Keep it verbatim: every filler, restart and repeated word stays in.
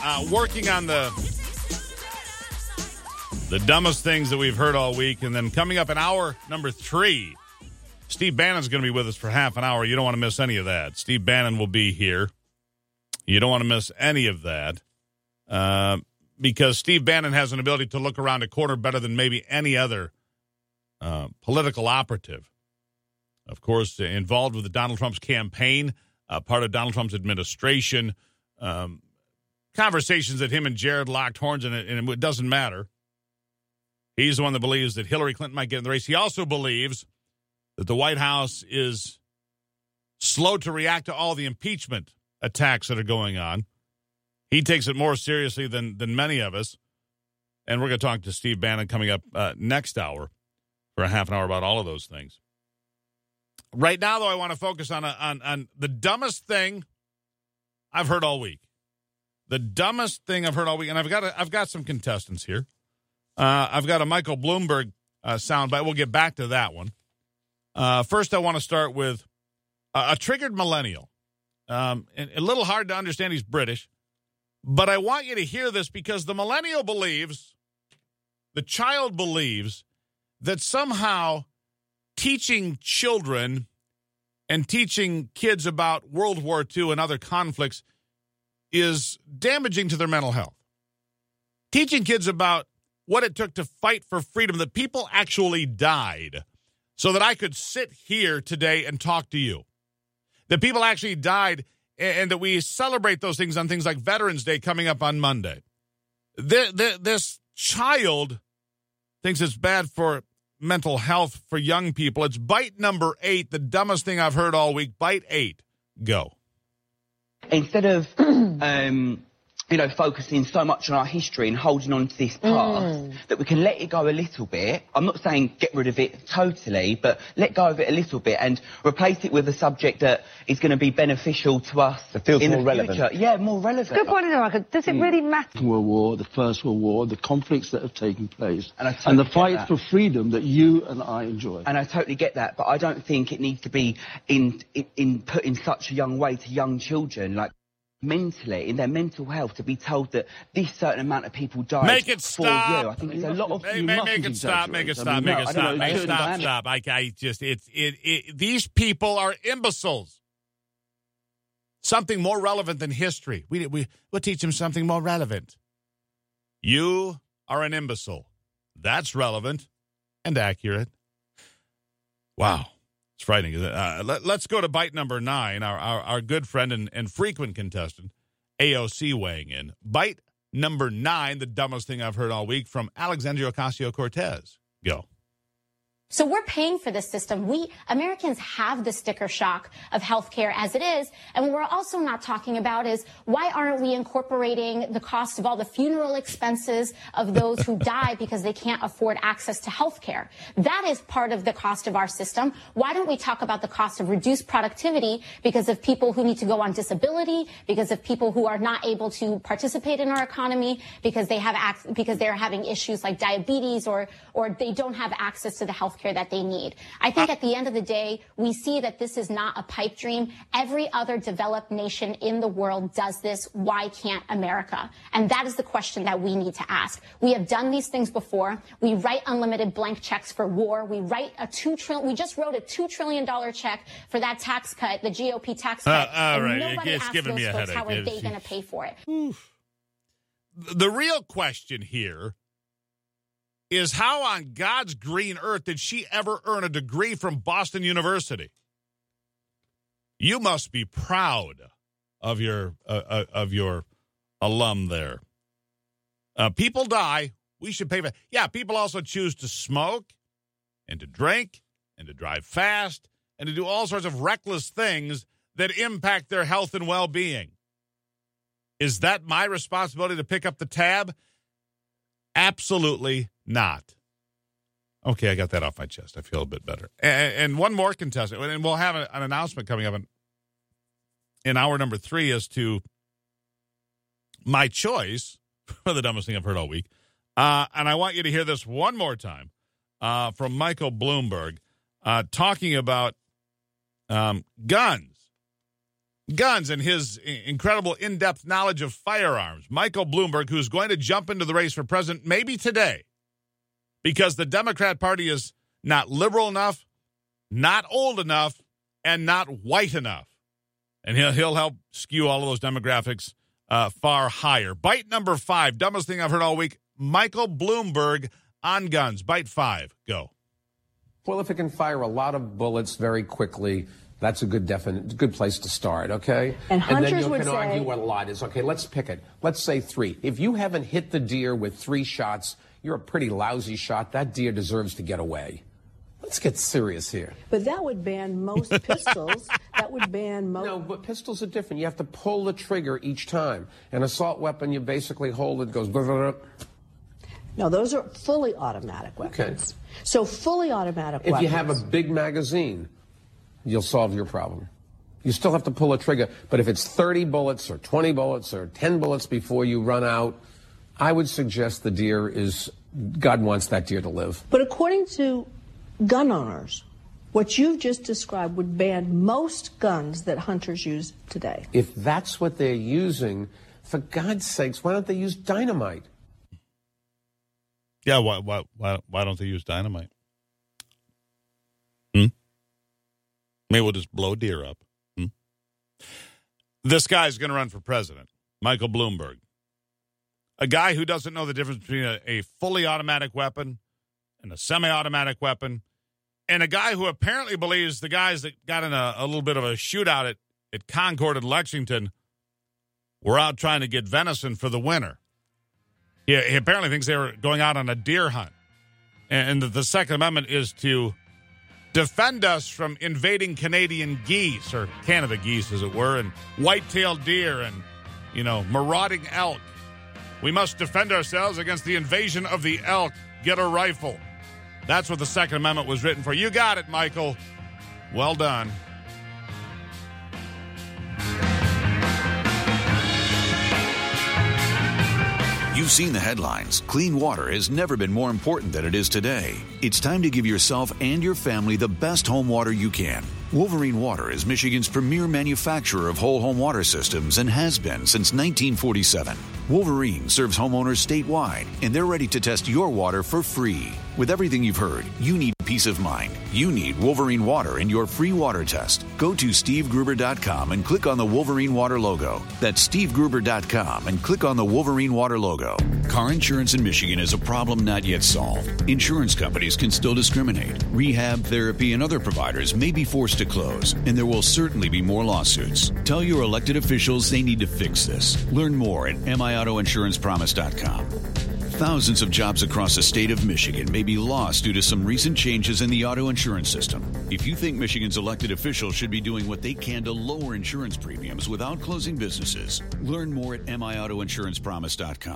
uh, working on the the dumbest things that we've heard all week. And then coming up in hour number three, Steve Bannon's going to be with us for half an hour. You don't want to miss any of that. Steve Bannon will be here. You don't want to miss any of that uh, because Steve Bannon has an ability to look around a corner better than maybe any other uh, political operative. Of course, involved with the Donald Trump's campaign, uh, part of Donald Trump's administration, um, conversations that him and Jared locked horns in, it, and it doesn't matter. He's the one that believes that Hillary Clinton might get in the race. He also believes that the White House is slow to react to all the impeachment attacks that are going on. He takes it more seriously than than many of us. And we're going to talk to Steve Bannon coming up uh, next hour for a half an hour about all of those things. Right now, though, I want to focus on, a, on, on the dumbest thing I've heard all week. The dumbest thing I've heard all week. And I've got a, I've got some contestants here. Uh, I've got a Michael Bloomberg uh, soundbite. We'll get back to that one. Uh, first, I want to start with a, a triggered millennial. Um, and a little hard to understand. He's British. But I want you to hear this because the millennial believes, the child believes, that somehow teaching children and teaching kids about World War Two and other conflicts is damaging to their mental health. Teaching kids about what it took to fight for freedom, that people actually died so that I could sit here today and talk to you. That people actually died and that we celebrate those things on things like Veterans Day coming up on Monday. This child thinks it's bad for mental health for young people. It's bite number eight, the dumbest thing I've heard all week. Bite eight. Go. Instead of, um, you know, focusing so much on our history and holding on to this past, mm. that we can let it go a little bit. I'm not saying get rid of it totally, but let go of it a little bit and replace it with a subject that is going to be beneficial to us. It feels in more the relevant. Future. Yeah, more relevant. Good point, America. Does it mm. really matter? World War, the First World War, the conflicts that have taken place, and, I totally and the fight that. for freedom that you and I enjoy. And I totally get that, but I don't think it needs to be in, in, in put in such a young way to young children, like mentally, in their mental health, to be told that this certain amount of people died make it for stop. you. I think it's a lot of... Make, make, make it stop, make it stop, make it stop, make it stop, stop. I, I just, it's, it, it, these people are imbeciles. Something more relevant than history. We, we, we'll teach them something more relevant. You are an imbecile. That's relevant and accurate. Wow. It's frightening. Uh, let, let's go to bite number nine, our, our, our good friend and, and frequent contestant, A O C, weighing in. Bite number nine, the dumbest thing I've heard all week, from Alexandria Ocasio-Cortez. Go. So we're paying for this system. We, Americans, have the sticker shock of healthcare as it is. And what we're also not talking about is why aren't we incorporating the cost of all the funeral expenses of those who die because they can't afford access to healthcare? That is part of the cost of our system. Why don't we talk about the cost of reduced productivity because of people who need to go on disability, because of people who are not able to participate in our economy, because they have ac- because they're having issues like diabetes or or they don't have access to the health care that they need. I think at the end of the day, we see that this is not a pipe dream. Every other developed nation in the world does this. Why can't America? And that is the question that we need to ask. We have done these things before. We write unlimited blank checks for war. We write a two trillion. We just wrote a two trillion dollar check for that tax cut, the G O P tax cut. Uh, all and right. nobody It's asked giving those me a folks headache. how are It's- they going to pay for it. Oof. The real question here is how on God's green earth did she ever earn a degree from Boston University? You must be proud of your uh, uh, of your alum there. Uh, people die. We should pay for. Yeah, people also choose to smoke and to drink and to drive fast and to do all sorts of reckless things that impact their health and well-being. Is that my responsibility to pick up the tab? Absolutely not. Okay, I got that off my chest. I feel a bit better. And, and one more contestant, and we'll have a, an announcement coming up in, in hour number three as to my choice for the dumbest thing I've heard all week. Uh, and I want you to hear this one more time uh, from Michael Bloomberg uh, talking about um, guns. guns and his incredible in-depth knowledge of firearms. Michael Bloomberg, who's going to jump into the race for president maybe today because the Democrat Party is not liberal enough, not old enough, and not white enough. And he'll, he'll help skew all of those demographics uh, far higher. Bite number five, dumbest thing I've heard all week, Michael Bloomberg on guns. Bite five, go. Well, if it can fire a lot of bullets very quickly, that's a good definite, good place to start, okay? And hunters then you would can say, argue what a lot is. Okay, let's pick it. Let's say three. If you haven't hit the deer with three shots, you're a pretty lousy shot. That deer deserves to get away. Let's get serious here. But that would ban most pistols. That would ban most. No, but pistols are different. You have to pull the trigger each time. An assault weapon, you basically hold it, goes. Blah, blah, blah. No, those are fully automatic weapons. Okay. So fully automatic if weapons. If you have a big magazine, you'll solve your problem. You still have to pull a trigger, but if it's thirty bullets or twenty bullets or ten bullets before you run out, I would suggest the deer is, God wants that deer to live. But according to gun owners, what you've just described would ban most guns that hunters use today. If that's what they're using, for God's sakes, why don't they use dynamite? Yeah, why why why, why don't they use dynamite? Hmm? Maybe we'll just blow deer up. Hmm? This guy's going to run for president, Michael Bloomberg. A guy who doesn't know the difference between a, a fully automatic weapon and a semi-automatic weapon, and a guy who apparently believes the guys that got in a, a little bit of a shootout at, at Concord and Lexington were out trying to get venison for the winter. He, he apparently thinks they were going out on a deer hunt. And, and the, the Second Amendment is to defend us from invading Canadian geese, or Canada geese, as it were, and white-tailed deer and, you know, marauding elk. We must defend ourselves against the invasion of the elk. Get a rifle. That's what the Second Amendment was written for. You got it, Michael. Well done. You've seen the headlines. Clean water has never been more important than it is today. It's time to give yourself and your family the best home water you can. Wolverine Water is Michigan's premier manufacturer of whole home water systems and has been since nineteen forty-seven. Wolverine serves homeowners statewide, and they're ready to test your water for free. With everything you've heard, you need peace of mind. You need Wolverine Water in your free water test. Go to steve gruber dot com and click on the Wolverine Water logo. That's steve gruber dot com and click on the Wolverine Water logo. Car insurance in Michigan is a problem not yet solved. Insurance companies can still discriminate. Rehab, therapy, and other providers may be forced to close, and there will certainly be more lawsuits. Tell your elected officials they need to fix this. Learn more at m i auto insurance promise dot com. Thousands of jobs across the state of Michigan may be lost due to some recent changes in the auto insurance system. If you think Michigan's elected officials should be doing what they can to lower insurance premiums without closing businesses, learn more at m i auto insurance promise dot com.